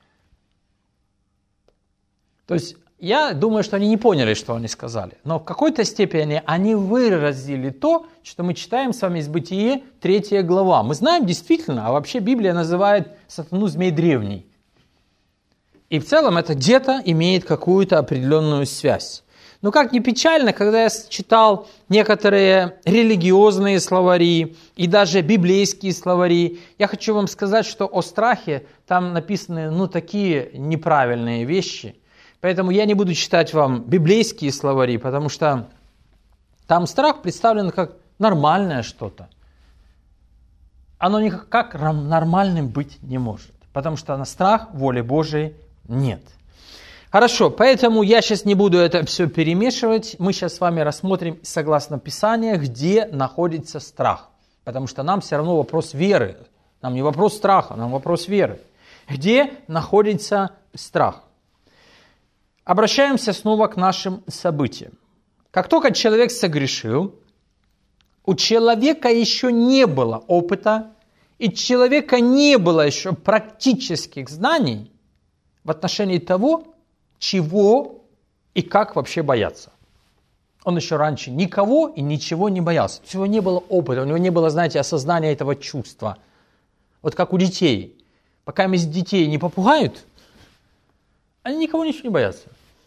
То есть, я думаю, что они не поняли, что они сказали, но в какой-то степени они выразили то, что мы читаем с вами из Бытие, третья глава. Мы знаем действительно, а вообще Библия называет сатану змей древний. И в целом это где-то имеет какую-то определенную связь. Но как ни печально, когда я читал некоторые религиозные словари и даже библейские словари, я хочу вам сказать, что о страхе там написаны ну, такие неправильные вещи. Поэтому я не буду читать вам библейские словари, потому что там страх представлен как нормальное что-то. Оно никак нормальным быть не может, потому что на страх воли Божией нет. Хорошо, поэтому я сейчас не буду это все перемешивать. Мы сейчас с вами рассмотрим, согласно Писанию, где находится страх. Потому что нам все равно вопрос веры. Нам не вопрос страха, нам вопрос веры. Где находится страх? Обращаемся снова к нашим событиям. Как только человек согрешил, у человека еще не было опыта, и у человека не было еще практических знаний в отношении того, чего и как вообще бояться. Он еще раньше никого и ничего не боялся. У него не было опыта, у него не было, знаете, осознания этого чувства. Вот как у детей. Пока мы детей не попугают, они никого ничего не боятся.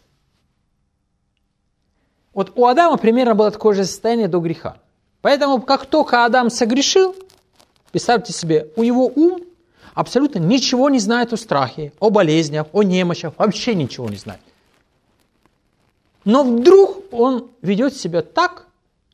Вот у Адама примерно было такое же состояние до греха. Поэтому, как только Адам согрешил, представьте себе, у него ум абсолютно ничего не знает о страхе, о болезнях, о немощах, вообще ничего не знает. Но вдруг он ведет себя так,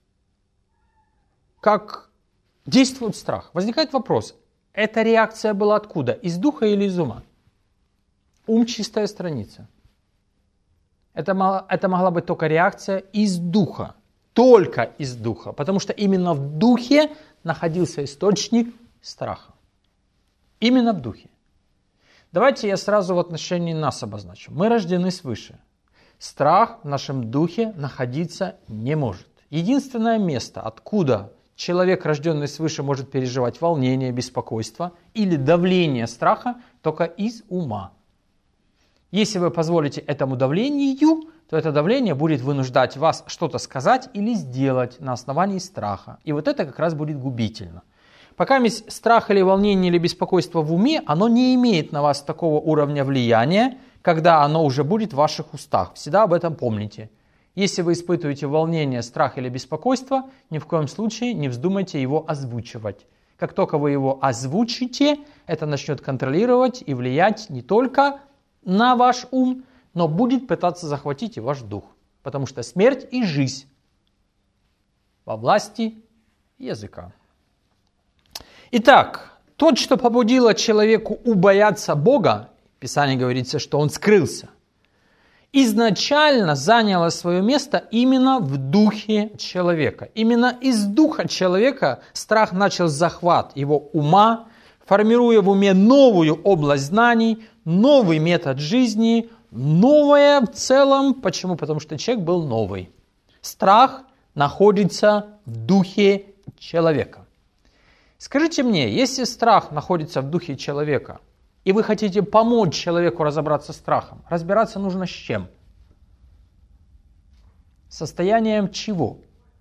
как действует страх. Возникает вопрос, эта реакция была откуда? Из духа или из ума? Ум – чистая страница. Это, это могла быть только реакция из духа. Только из духа. Потому что именно в духе находился источник страха. Именно в духе. Давайте я сразу в отношении нас обозначу. Мы рождены свыше. Страх в нашем духе находиться не может. Единственное место, откуда человек, рожденный свыше, может переживать волнение, беспокойство или давление страха только из ума. Если вы позволите этому давлению, то это давление будет вынуждать вас что-то сказать или сделать на основании страха. И вот это как раз будет губительно. Пока есть страх или волнение или беспокойство в уме, оно не имеет на вас такого уровня влияния, когда оно уже будет в ваших устах. Всегда об этом помните. Если вы испытываете волнение, страх или беспокойство, ни в коем случае не вздумайте его озвучивать. Как только вы его озвучите, это начнет контролировать и влиять не только на ваш ум, но будет пытаться захватить и ваш дух. Потому что смерть и жизнь во власти языка. Итак, тот, что побудило человеку убояться Бога, в Писании говорится, что он скрылся, изначально заняло свое место именно в духе человека. Именно из духа человека страх начал захват его ума, формируя в уме новую область знаний, новый метод жизни, новое в целом. Почему? Потому что человек был новый. Страх находится в духе человека. Скажите мне, если страх находится в духе человека, и вы хотите помочь человеку разобраться с страхом, разбираться нужно с чем? Состоянием чего?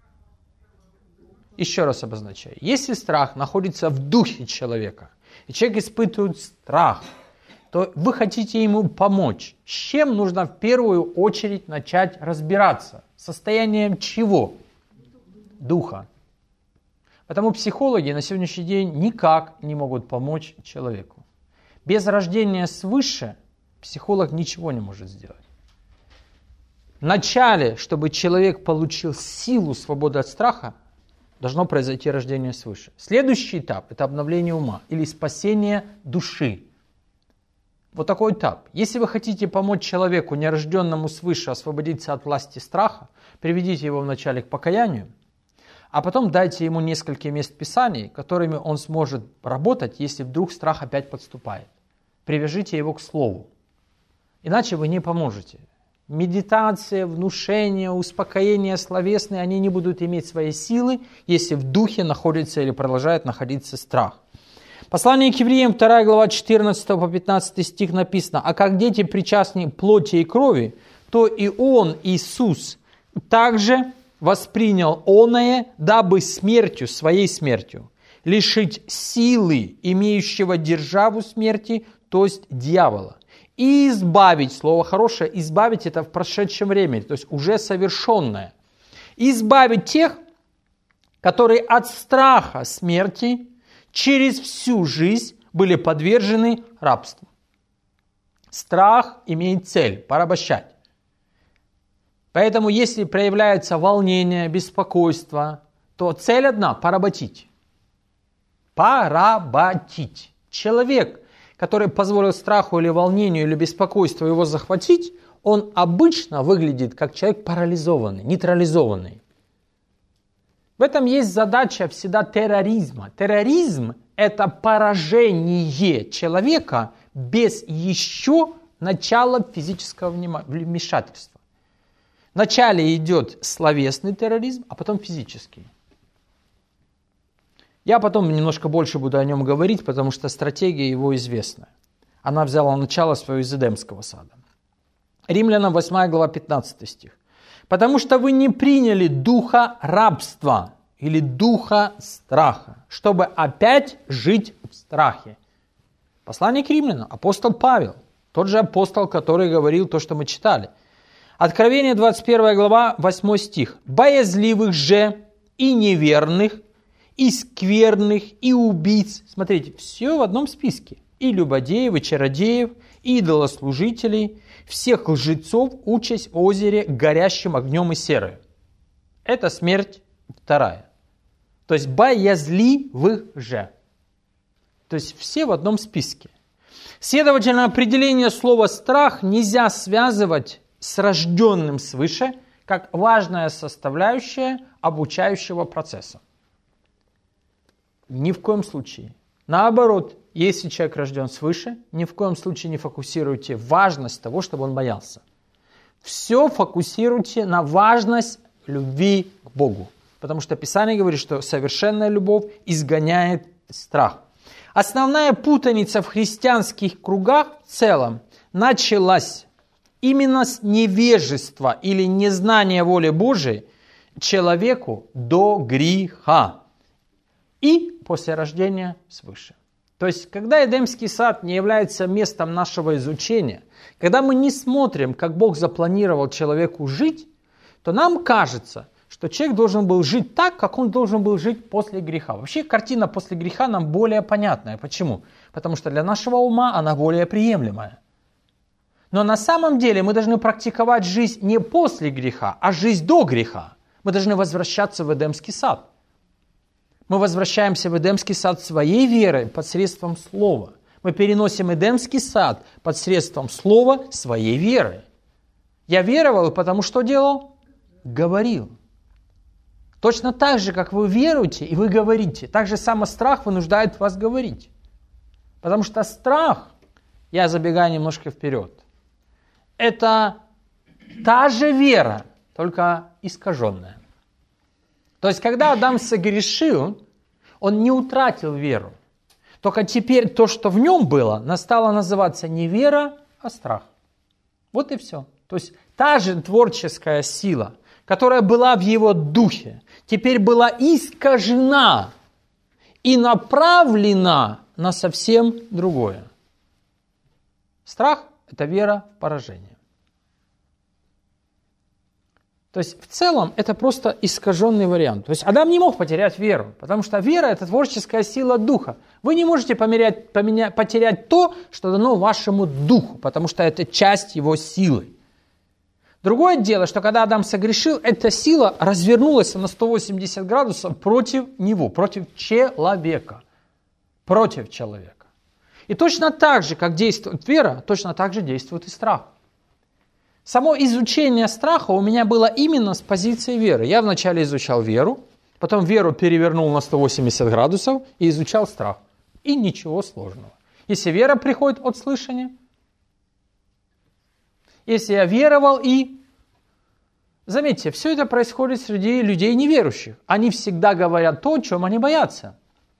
Еще раз обозначаю. Если страх находится в духе человека, и человек испытывает страх, то вы хотите ему помочь. С чем нужно в первую очередь начать разбираться? Состоянием чего? Духа. Потому психологи на сегодняшний день никак не могут помочь человеку. Без рождения свыше психолог ничего не может сделать. Вначале, чтобы человек получил силу свободы от страха, должно произойти рождение свыше. Следующий этап – это обновление ума или спасение души. Вот такой этап. Если вы хотите помочь человеку, нерожденному свыше, освободиться от власти страха, приведите его вначале к покаянию, а потом дайте ему несколько мест Писаний, которыми он сможет работать, если вдруг страх опять подступает. Привяжите его к Слову. Иначе вы не поможете. Медитация, внушение, успокоение словесные, они не будут иметь своей силы, если в духе находится или продолжает находиться страх. Послание к евреям, вторая глава, четырнадцатый по пятнадцатый стих написано: «А как дети причастны плоти и крови, то и Он, Иисус, также воспринял оное, дабы смертью, своей смертью, лишить силы, имеющего державу смерти, то есть дьявола, и избавить, слово хорошее, избавить это в прошедшем времени, то есть уже совершенное, избавить тех, которые от страха смерти через всю жизнь были подвержены рабству». Страх имеет цель – порабощать. Поэтому, если проявляется волнение, беспокойство, то цель одна – поработить. Поработить. Человек, который позволил страху или волнению или беспокойству его захватить, он обычно выглядит как человек парализованный, нейтрализованный. В этом есть задача всегда терроризма. Терроризм – это поражение человека без еще начала физического вмешательства. Вначале идет словесный терроризм, а потом физический. Я потом немножко больше буду о нем говорить, потому что стратегия его известна. Она взяла начало свое из Эдемского сада. Римлянам восьмая глава, пятнадцатый стих. «Потому что вы не приняли духа рабства или духа страха, чтобы опять жить в страхе». Послание к римлянам, апостол Павел, тот же апостол, который говорил то, что мы читали. Откровение двадцать первая глава, восьмой стих. «Боязливых же и неверных, и скверных, и убийц». Смотрите, все в одном списке. И любодеев, и чародеев, и идолослужителей, всех лжецов, участь в озере горящим огнем и серой. Это смерть вторая. То есть боязливых же. То есть все в одном списке. Следовательно, определение слова «страх» нельзя связывать с рожденным свыше, как важная составляющая обучающего процесса. Ни в коем случае. Наоборот, если человек рожден свыше, ни в коем случае не фокусируйте важность того, чтобы он боялся. Все фокусируйте на важность любви к Богу. Потому что Писание говорит, что совершенная любовь изгоняет страх. Основная путаница в христианских кругах в целом началась именно с невежества или незнания воли Божией человеку до греха и после рождения свыше. То есть, когда Эдемский сад не является местом нашего изучения, когда мы не смотрим, как Бог запланировал человеку жить, то нам кажется, что человек должен был жить так, как он должен был жить после греха. Вообще картина после греха нам более понятная. Почему? Потому что для нашего ума она более приемлемая. Но на самом деле мы должны практиковать жизнь не после греха, а жизнь до греха. Мы должны возвращаться в Эдемский сад. Мы возвращаемся в Эдемский сад своей верой посредством Слова. Мы переносим Эдемский сад посредством Слова своей веры. Я веровал, и потому что делал? Говорил. Точно так же, как вы веруете и вы говорите, так же само страх вынуждает вас говорить. Потому что страх, я забегаю немножко вперед, это та же вера, только искаженная. То есть, когда Адам согрешил, он не утратил веру. Только теперь то, что в нем было, стало называться не вера, а страх. Вот и все. То есть, та же творческая сила, которая была в его духе, теперь была искажена и направлена на совсем другое. Страх – это вера в поражение. То есть в целом это просто искаженный вариант. То есть Адам не мог потерять веру, потому что вера – это творческая сила духа. Вы не можете поменять, поменять, потерять то, что дано вашему духу, потому что это часть его силы. Другое дело, что когда Адам согрешил, эта сила развернулась на сто восемьдесят градусов против него, против человека. Против человека. И точно так же, как действует вера, точно так же действует и страх. Само изучение страха у меня было именно с позиции веры. Я вначале изучал веру, потом веру перевернул на сто восемьдесят градусов и изучал страх. И ничего сложного. Если вера приходит от слышания, если я веровал и... Заметьте, все это происходит среди людей неверующих. Они всегда говорят то, о чем они боятся.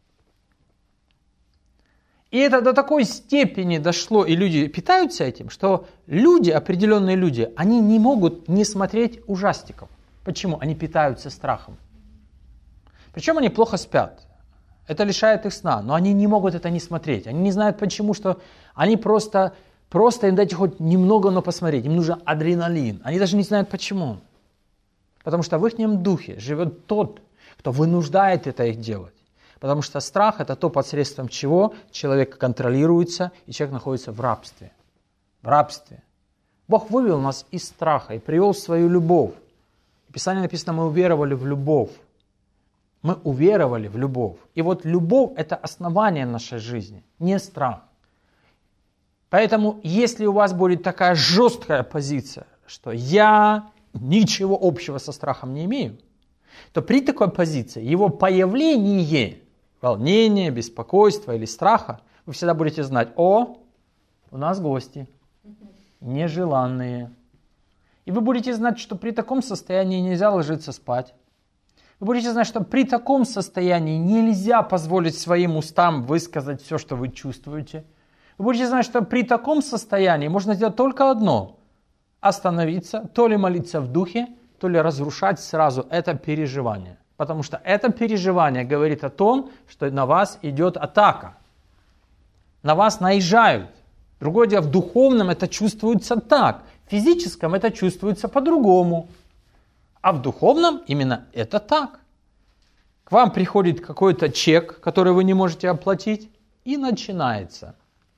И это до такой степени дошло, и люди питаются этим, что люди, определенные люди, они не могут не смотреть ужастиков. Почему? Они питаются страхом. Причем они плохо спят. Это лишает их сна, но они не могут это не смотреть. Они не знают почему, что они просто, просто им дайте хоть немного, но посмотреть. Им нужен адреналин. Они даже не знают почему. Потому что в их духе живет тот, кто вынуждает это их делать. Потому что страх – это то, посредством чего человек контролируется, и человек находится в рабстве. В рабстве. Бог вывел нас из страха и привел свою любовь. В Писании написано, мы уверовали в любовь. Мы уверовали в любовь. И вот любовь – это основание нашей жизни, не страх. Поэтому, если у вас будет такая жесткая позиция, что я ничего общего со страхом не имею, то при такой позиции его появление, волнение, беспокойство или страха, вы всегда будете знать, о, у нас гости, нежеланные. И вы будете знать, что при таком состоянии нельзя ложиться спать. Вы будете знать, что при таком состоянии нельзя позволить своим устам высказать все, что вы чувствуете. Вы будете знать, что при таком состоянии можно сделать только одно – остановиться, то ли молиться в духе, то ли разрушать сразу это переживание. Потому что это переживание говорит о том, что на вас идет атака. На вас наезжают. Другое дело, в духовном это чувствуется так. В физическом это чувствуется по-другому. А в духовном именно это так. К вам приходит какой-то чек, который вы не можете оплатить, и начинается.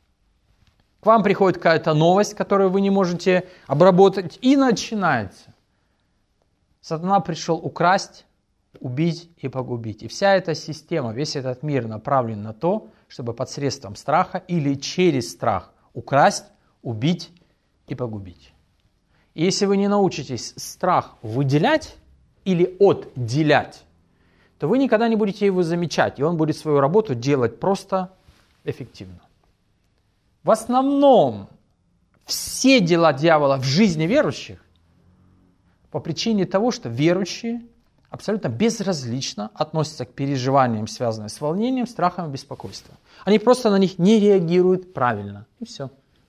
К вам приходит какая-то новость, которую вы не можете обработать, и начинается. Сатана пришел украсть, убить и погубить. И вся эта система, весь этот мир направлен на то, чтобы посредством страха или через страх украсть, убить и погубить. И если вы не научитесь страх выделять или отделять, то вы никогда не будете его замечать, и он будет свою работу делать просто эффективно. В основном все дела дьявола в жизни верующих по причине того, что верующие абсолютно безразлично относятся к переживаниям, связанным с волнением, страхом и беспокойством. Они просто на них не реагируют правильно. И все.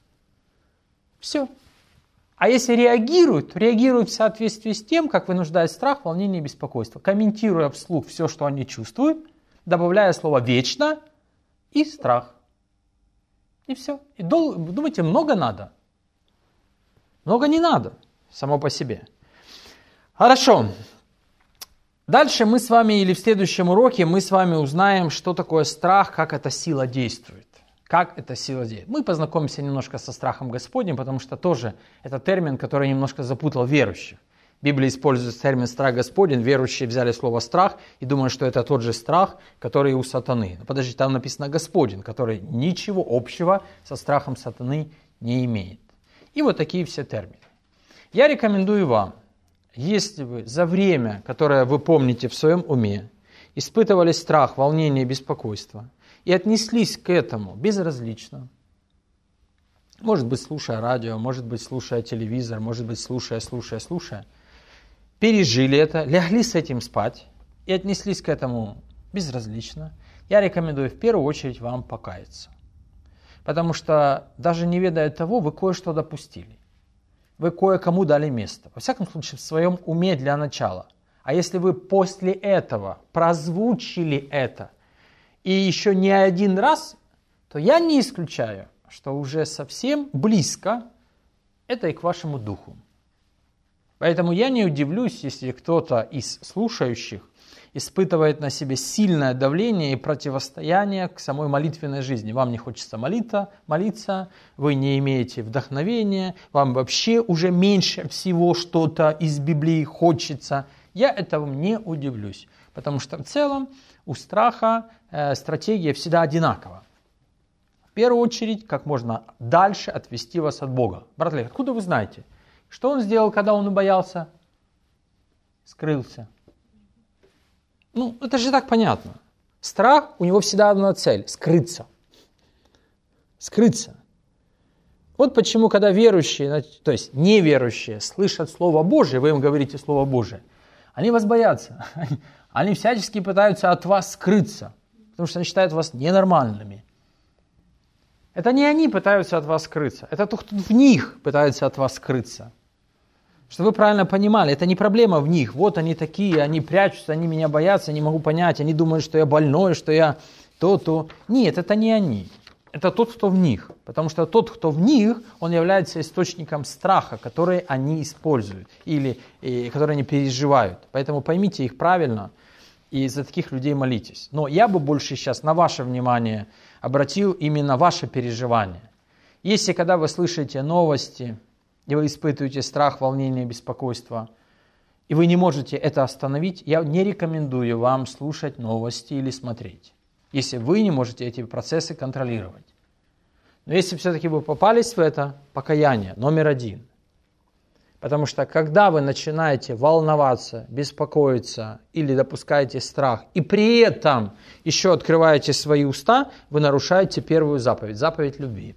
Все. А если реагируют, то реагируют в соответствии с тем, как вынуждает страх, волнение и беспокойство, комментируя вслух все, что они чувствуют, добавляя слово «вечно» и «страх». И все. И дол- думаете, много надо? Много не надо, само по себе. Хорошо. Дальше мы с вами, или в следующем уроке, мы с вами узнаем, что такое страх, как эта сила действует. Как эта сила действует. Мы познакомимся немножко со страхом Господним, потому что тоже это термин, который немножко запутал верующих. В Библии используется термин «страх Господень», верующие взяли слово «страх» и думают, что это тот же страх, который и у сатаны. Но подождите, там написано «Господин», который ничего общего со страхом сатаны не имеет. И вот такие все термины. Я рекомендую вам, если вы за время, которое вы помните в своем уме, испытывали страх, волнение и беспокойство, и отнеслись к этому безразлично, может быть, слушая радио, может быть, слушая телевизор, может быть, слушая, слушая, слушая, пережили это, легли с этим спать и отнеслись к этому безразлично, я рекомендую в первую очередь вам покаяться. Потому что даже не ведая того, вы кое-что допустили. Вы кое-кому дали место. Во всяком случае, в своем уме для начала. А если вы после этого прозвучили это, и еще не один раз, то я не исключаю, что уже совсем близко это и к вашему духу. Поэтому я не удивлюсь, если кто-то из слушающих испытывает на себе сильное давление и противостояние к самой молитвенной жизни. Вам не хочется молиться, молиться, вы не имеете вдохновения, вам вообще уже меньше всего что-то из Библии хочется. Я этому не удивлюсь, потому что в целом у страха э, стратегия всегда одинакова. В первую очередь, как можно дальше отвести вас от Бога. Брат Олег, откуда вы знаете? Что он сделал, когда он боялся? Скрылся. Ну, это же так понятно. Страх, у него всегда одна цель – скрыться. Скрыться. Вот почему, когда верующие, то есть неверующие, слышат Слово Божие, вы им говорите Слово Божие, они вас боятся. Они всячески пытаются от вас скрыться, потому что они считают вас ненормальными. Это не они пытаются от вас скрыться, это тот, кто в них пытается от вас скрыться. Чтобы вы правильно понимали, это не проблема в них. Вот они такие, они прячутся, они меня боятся, не могу понять, они думают, что я больной, что я то-то. Нет, это не они. Это тот, кто в них. Потому что тот, кто в них, он является источником страха, который они используют или и, который они переживают. Поэтому поймите их правильно и за таких людей молитесь. Но я бы больше сейчас на ваше внимание обратил именно ваше переживание. Если когда вы слышите новости, и вы испытываете страх, волнение, беспокойство, и вы не можете это остановить, я не рекомендую вам слушать новости или смотреть, если вы не можете эти процессы контролировать. Но если все-таки вы попались в это, покаяние номер один. Потому что когда вы начинаете волноваться, беспокоиться или допускаете страх, и при этом еще открываете свои уста, вы нарушаете первую заповедь, заповедь любви.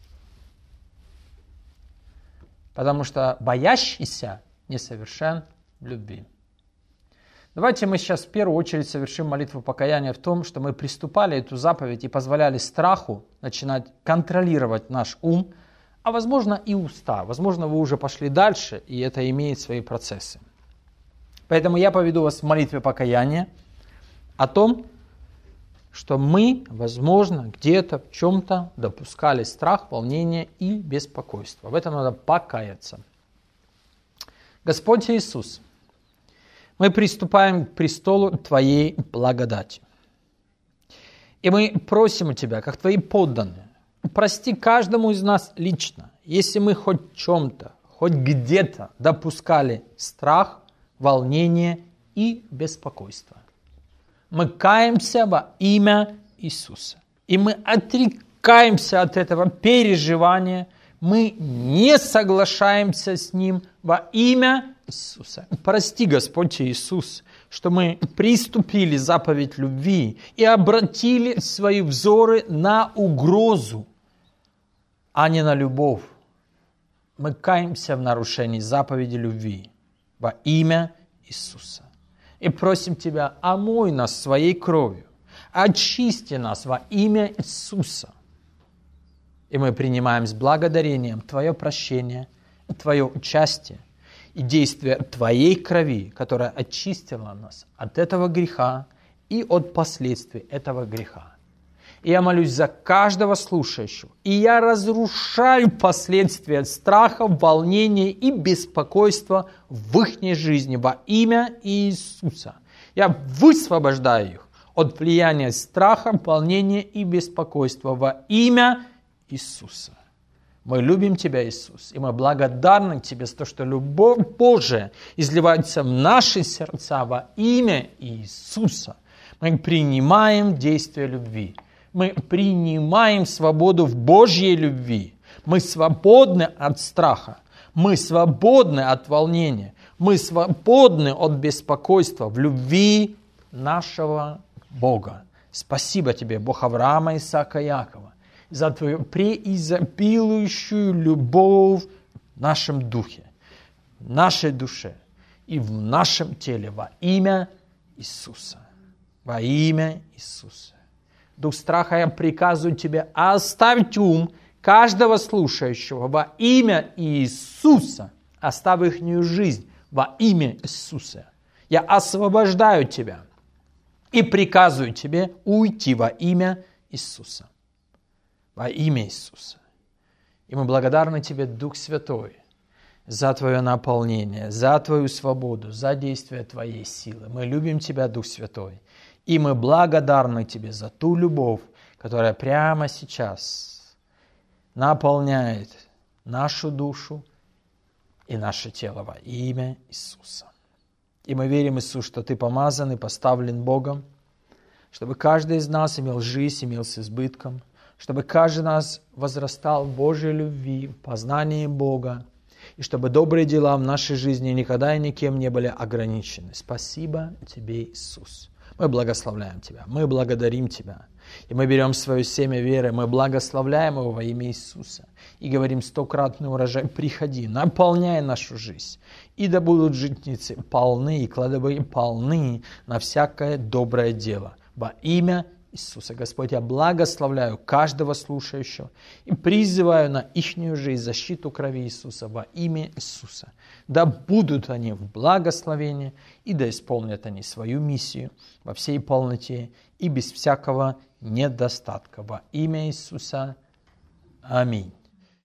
Потому что боящийся несовершен в любви. Давайте мы сейчас в первую очередь совершим молитву покаяния в том, что мы приступали эту заповедь и позволяли страху начинать контролировать наш ум, а возможно и уста. Возможно, вы уже пошли дальше, и это имеет свои процессы. Поэтому я поведу вас в молитве покаяния о том, что мы, возможно, где-то в чем-то допускали страх, волнение и беспокойство. В этом надо покаяться. Господь Иисус, мы приступаем к престолу Твоей благодати. И мы просим у Тебя, как Твои подданные, прости каждому из нас лично, если мы хоть в чем-то, хоть где-то допускали страх, волнение и беспокойство. Мы каемся во имя Иисуса. И мы отрекаемся от этого переживания. Мы не соглашаемся с ним во имя Иисуса. Прости, Господь Иисус, что мы приступили заповедь любви и обратили свои взоры на угрозу, а не на любовь. Мы каемся в нарушении заповеди любви во имя Иисуса. И просим Тебя, омой нас своей кровью, очисти нас во имя Иисуса. И мы принимаем с благодарением Твое прощение, Твое участие и действие Твоей крови, которая очистила нас от этого греха и от последствий этого греха. И я молюсь за каждого слушающего. И я разрушаю последствия страха, волнения и беспокойства в их жизни во имя Иисуса. Я высвобождаю их от влияния страха, волнения и беспокойства во имя Иисуса. Мы любим Тебя, Иисус, и мы благодарны Тебе за то, что любовь Божия изливается в наши сердца во имя Иисуса. Мы принимаем действие любви. Мы принимаем свободу в Божьей любви. Мы свободны от страха. Мы свободны от волнения. Мы свободны от беспокойства в любви нашего Бога. Спасибо Тебе, Бог Авраама, Исаака и Якова, за Твою преизобилующую любовь в нашем духе, в нашей душе и в нашем теле во имя Иисуса. Во имя Иисуса. Дух страха, я приказываю Тебе оставить ум каждого слушающего во имя Иисуса. Оставь ихнюю жизнь во имя Иисуса. Я освобождаю тебя и приказываю тебе уйти во имя Иисуса. Во имя Иисуса. И мы благодарны Тебе, Дух Святой, за Твое наполнение, за Твою свободу, за действие Твоей силы. Мы любим Тебя, Дух Святой. И мы благодарны Тебе за ту любовь, которая прямо сейчас наполняет нашу душу и наше тело во имя Иисуса. И мы верим, Иисус, что Ты помазан и поставлен Богом, чтобы каждый из нас имел жизнь, имел с избытком, чтобы каждый из нас возрастал в Божьей любви, в познании Бога, и чтобы добрые дела в нашей жизни никогда и никем не были ограничены. Спасибо Тебе, Иисус. Мы благословляем Тебя, мы благодарим Тебя. И мы берем свое семя веры, мы благословляем его во имя Иисуса. И говорим: стократный урожай, приходи, наполняй нашу жизнь. И да будут житницы полны, и кладовые полны на всякое доброе дело. Во имя Иисуса. Господь, я благословляю каждого слушающего и призываю на ихнюю жизнь защиту крови Иисуса во имя Иисуса. Да будут они в благословении, и да исполнят они свою миссию во всей полноте и без всякого недостатка. Во имя Иисуса. Аминь.